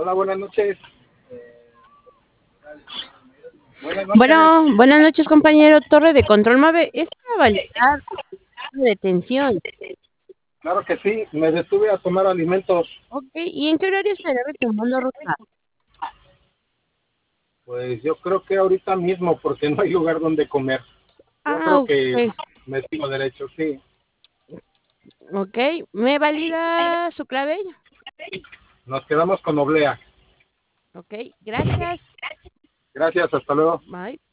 Hola, buenas noches. Buenas noches. Bueno, buenas noches, compañero Torre de Control Mave. Es para validar la detención. Claro que sí, me detuve a tomar alimentos. Ok, ¿y en qué horario estará retomando ruta? Pues yo creo que ahorita mismo, porque no hay lugar donde comer. Yo Ah, creo que ok. me sigo derecho, sí. Ok, ¿me valida su clave? Nos quedamos con Oblea. Ok, gracias. Gracias, hasta luego. Bye.